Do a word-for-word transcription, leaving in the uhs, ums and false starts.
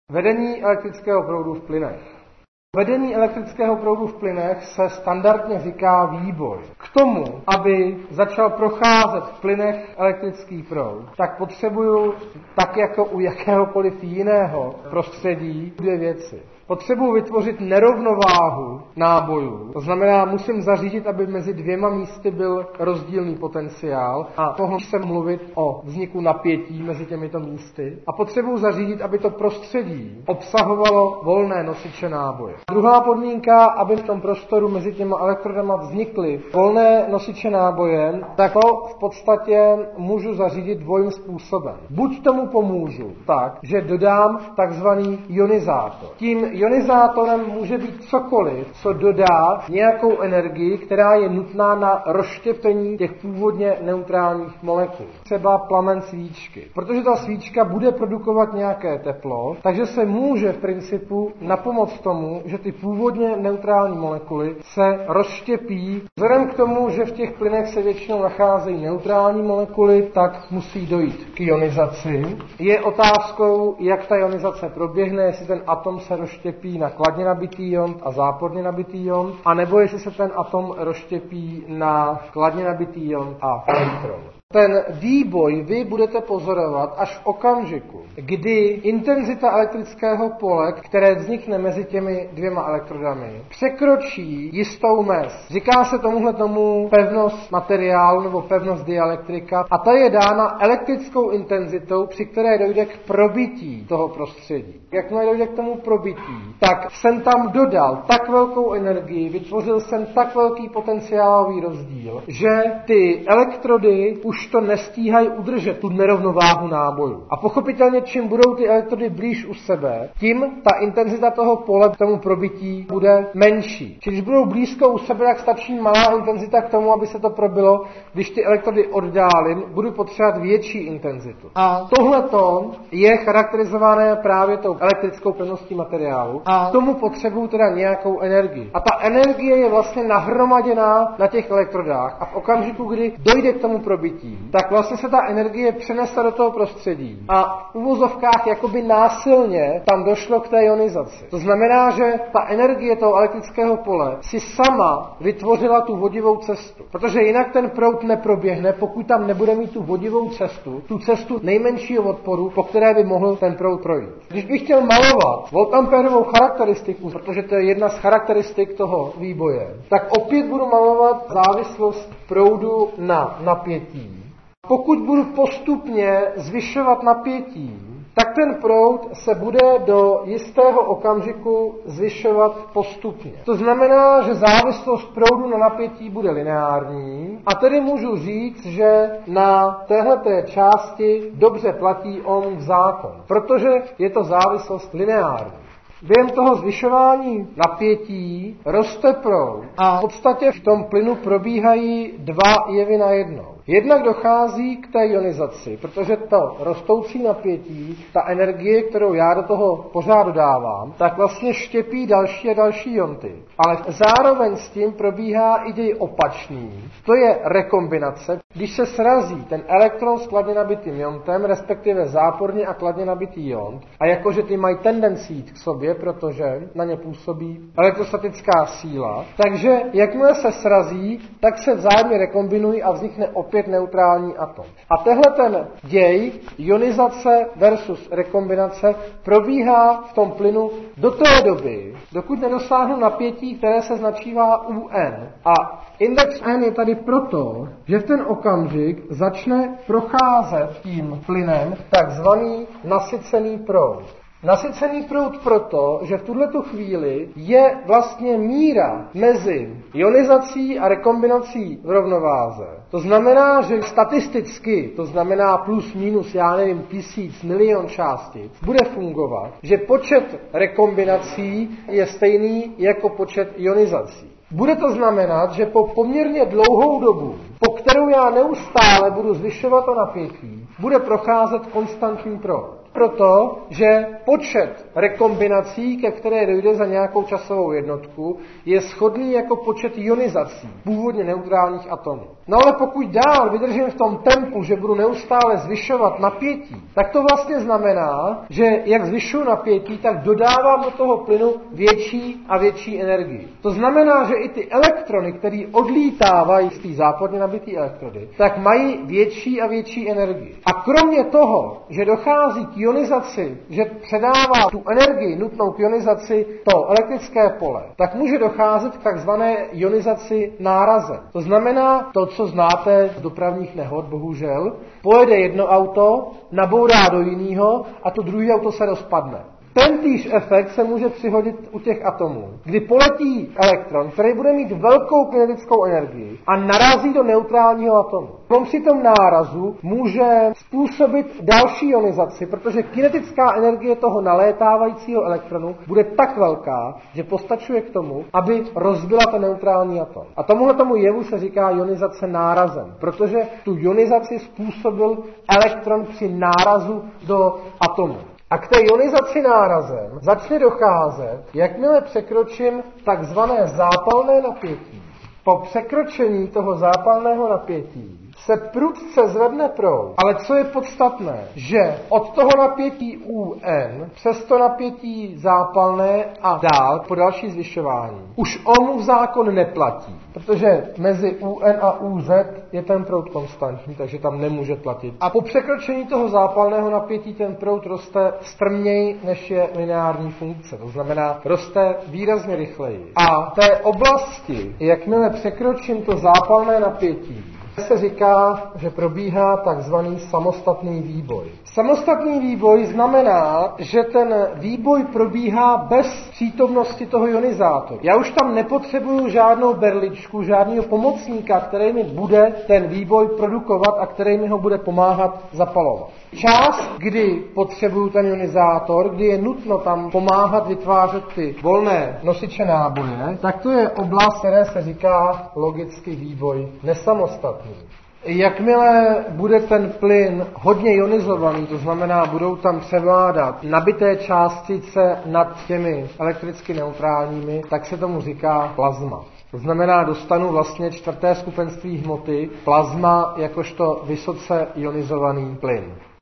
Vedení elektrického proudu v plynech. Vedení elektrického proudu v plynech se standardně říká výboj. K tomu, aby začal procházet v plynech elektrický proud, tak potřebuju, tak jako u jakéhokoliv jiného prostředí, dvě věci. Potřebuji vytvořit nerovnováhu nábojů. To znamená, musím zařídit, aby mezi dvěma místy byl rozdílný potenciál a mohl jsem mluvit o vzniku napětí mezi těmito místy. A potřebuji zařídit, aby to prostředí obsahovalo volné nosiče náboje. Druhá podmínka, aby v tom prostoru mezi těma elektrodama vznikly volné nosiče náboje, tak to v podstatě můžu zařídit dvojím způsobem. Buď tomu pomůžu tak, že dodám takzvaný ionizátor. Tím ionizátorem může být cokoliv, co dodá nějakou energii, která je nutná na rozštěpení těch původně neutrálních molekul. Třeba plamen svíčky. Protože ta svíčka bude produkovat nějaké teplo, takže se může v principu napomoct tomu, že ty původně neutrální molekuly se rozštěpí. Vzhledem k tomu, že v těch plynech se většinou nacházejí neutrální molekuly, tak musí dojít k ionizaci. Je otázkou, jak ta ionizace proběhne, jestli ten atom se rozštěpí na kladně nabitý ion a záporně nabitý ion, anebo jestli se ten atom rozštěpí na kladně nabitý ion a elektron. Ten výboj vy budete pozorovat až v okamžiku, kdy intenzita elektrického pole, které vznikne mezi těmi dvěma elektrodami, překročí jistou mez. Říká se tomuhle tomu pevnost materiálu nebo pevnost dielektrika a ta je dána elektrickou intenzitou, při které dojde k probití toho prostředí. Jakmile dojde k tomu probití, tak jsem tam dodal tak velkou energii, vytvořil jsem tak velký potenciálový rozdíl, že ty elektrody už to nestíhají udržet, tu nerovnováhu nábojů. A pochopitelně, čím budou ty elektrody blíž u sebe, tím ta intenzita toho pole k tomu probití bude menší. Čili když budou blízko u sebe, tak stačí malá intenzita k tomu, aby se to probilo. Když ty elektrody oddálím, budu potřebovat větší intenzitu. A tohleto je charakterizované právě tou elektrickou pevností materiálu. A k tomu potřebuju teda nějakou energii. A ta energie je vlastně nahromaděná na těch elektrodách. A v okamžiku, kdy dojde k tomu probití, tak vlastně se ta energie přenese do toho prostředí. A v uvozovkách jakoby násilně tam došlo k té ionizaci. To znamená, že ta energie toho elektrického pole si sama vytvořila tu vodivou cestu. Protože jinak ten proud neproběhne, pokud tam nebude mít tu vodivou cestu, tu cestu nejmenšího odporu, po které by mohl ten proud projít. Když bych chtěl malovat voltamperovou charakteristiku, protože to je jedna z charakteristik toho výboje, tak opět budu malovat závislost proudu na napětí. Pokud budu postupně zvyšovat napětí, tak ten proud se bude do jistého okamžiku zvyšovat postupně. To znamená, že závislost proudu na napětí bude lineární a tedy můžu říct, že na téhleté části dobře platí Ohmův zákon, protože je to závislost lineární. Během toho zvyšování napětí roste proud a v podstatě v tom plynu probíhají dva jevy najednou. Jednak dochází k té ionizaci, protože to rostoucí napětí, ta energie, kterou já do toho pořád dodávám, tak vlastně štěpí další a další ionty. Ale zároveň s tím probíhá i děj opačný. To je rekombinace. Když se srazí ten elektron s kladně nabitým iontem, respektive záporně a kladně nabitý iont, a jakože ty mají tendenci jít k sobě, protože na ně působí elektrostatická síla, takže jakmile se srazí, tak se vzájemně rekombinují a vznikne opět neutrální atom. A tehle ten děj, ionizace versus rekombinace, probíhá v tom plynu do té doby, dokud nedosáhnu napětí, které se značívá U N. A index N je tady proto, že v ten okamžik začne procházet tím plynem takzvaný nasycený proud. Nasycený proud proto, že v tuhletu chvíli je vlastně míra mezi ionizací a rekombinací v rovnováze. To znamená, že statisticky, to znamená plus minus, já nevím, tisíc, milion částic, bude fungovat, že počet rekombinací je stejný jako počet ionizací. Bude to znamenat, že po poměrně dlouhou dobu, po kterou já neustále budu zvyšovat to napětí, bude procházet konstantní proud. Proto, že počet rekombinací, ke které dojde za nějakou časovou jednotku, je shodný jako počet ionizací původně neutrálních atomů. No ale pokud dál vydržím v tom tempu, že budu neustále zvyšovat napětí, tak to vlastně znamená, že jak zvyšuju napětí, tak dodávám do toho plynu větší a větší energii. To znamená, že i ty elektrony, které odlítávají z té záporně nabité elektrody, tak mají větší a větší energii. A kromě toho, že dochází k ionizaci, že předává tu energii nutnou k ionizaci to elektrické pole, tak může docházet k takzvané ionizaci nárazem. To znamená to, co znáte z dopravních nehod, bohužel, pojede jedno auto, nabourá do jiného a to druhé auto se rozpadne. Tentýž efekt se může přihodit u těch atomů, kdy poletí elektron, který bude mít velkou kinetickou energii a narazí do neutrálního atomu. On při tom nárazu může způsobit další ionizaci, protože kinetická energie toho nalétávajícího elektronu bude tak velká, že postačuje k tomu, aby rozbila ten neutrální atom. A tomuhle tomu jevu se říká ionizace nárazem, protože tu ionizaci způsobil elektron při nárazu do atomu. A k té ionizaci nárazem začne docházet, jakmile překročím takzvané zápalné napětí. Po překročení toho zápalného napětí se prudce zvedne proud. Ale co je podstatné, že od toho napětí U N přes to napětí zápalné a dál po další zvyšování už Ohmův zákon neplatí, protože mezi U N a U Z je ten proud konstantní, takže tam nemůže platit. A po překročení toho zápalného napětí ten proud roste strmněji, než je lineární funkce. To znamená, roste výrazně rychleji. A té oblasti, jakmile překročím to zápalné napětí, se říká, že probíhá takzvaný samostatný výboj. Samostatný výboj znamená, že ten výboj probíhá bez přítomnosti toho ionizátoru. Já už tam nepotřebuju žádnou berličku, žádného pomocníka, který mi bude ten výboj produkovat a který mi ho bude pomáhat zapalovat. Část, kdy potřebuju ten ionizátor, kdy je nutno tam pomáhat vytvářet ty volné nosiče náboje, tak to je oblast, které se říká logicky výboj nesamostatný. Jakmile bude ten plyn hodně ionizovaný, to znamená, budou tam převládat nabité částice nad těmi elektricky neutrálními, tak se tomu říká plazma. To znamená, dostanu vlastně čtvrté skupenství hmoty, plazma jakožto vysoce ionizovaný plyn.